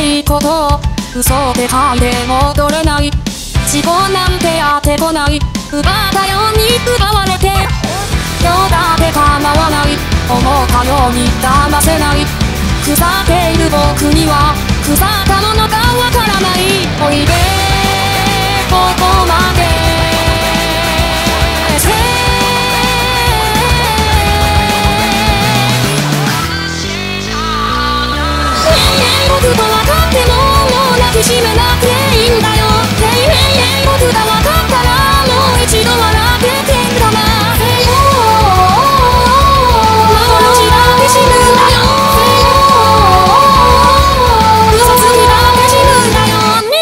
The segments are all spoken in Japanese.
いことを嘘で書いて戻れない。事故なんてやってこない。奪ったように奪われてどうだって構わない。思ったように騙せない。腐っている僕には腐ったものがわからない。おいでここまで僕と分かってももう抱きしめなくていいんだよ。僕が分かったらもう一度笑っててんだな。幻だって死ぬんだよ。嘘つきだって死ぬんだよね。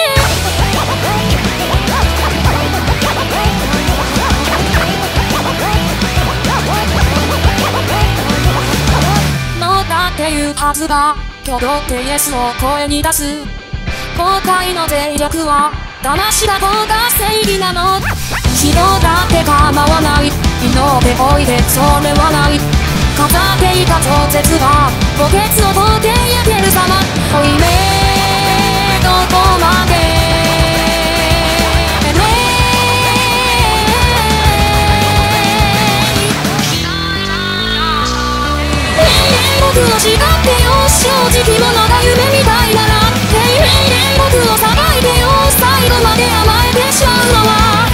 どうだって言うはずが挙動ってイエスを声に出す。後悔の脆弱は騙しだ方が正義なの。人だって構わない。祈っておいでそれはない。飾っていた超絶が墓穴を通って焼ける様。負い目どこまで僕を叱ってよ正直者が夢みたいなら。僕をさばいてよ最後まで甘えてしまうのは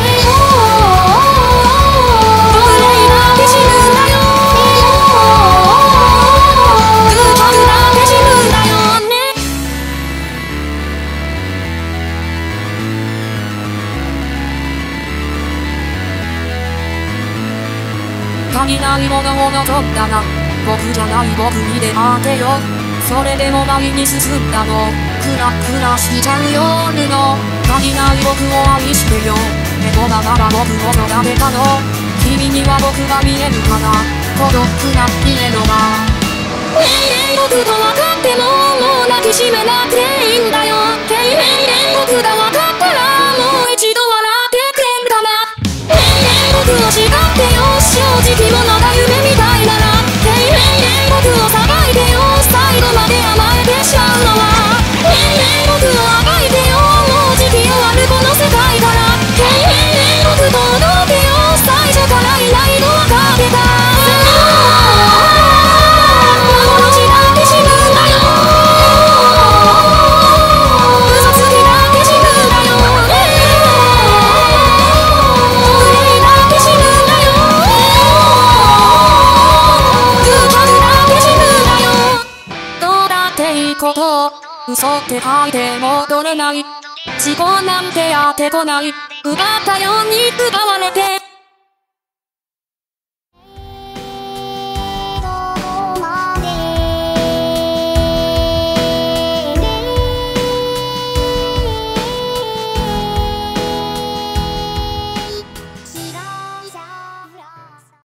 僕らだけ死ぬんだよ。僕だけ死ぬんだよね。足りないものを望んだな。僕じゃない僕に出会ってよ。それでも前に進んだの。クラクラしちゃう夜の足りない僕を愛してよ。猫ながら僕を育てたの。君には僕が見えるかな。孤独な家のが僕と分かってももう抱きしめなくていいんだよ。僕が分かったらもう一度笑ってくれんかな。僕を叱ってよ正直者が夢みたいなら。僕をさばいてよ最後まで甘えてしまうのは僕を暴いてよもう時期終わるこの世界から。僕と踊ってよ最初からいないの分かってた。幻だって死ぬんだよ。嘘つきだって死ぬんだよ。無礼だって死ぬんだよ。どうだっていいことを嘘って書いて戻れない。事故なんてやってこない。奪ったように奪われて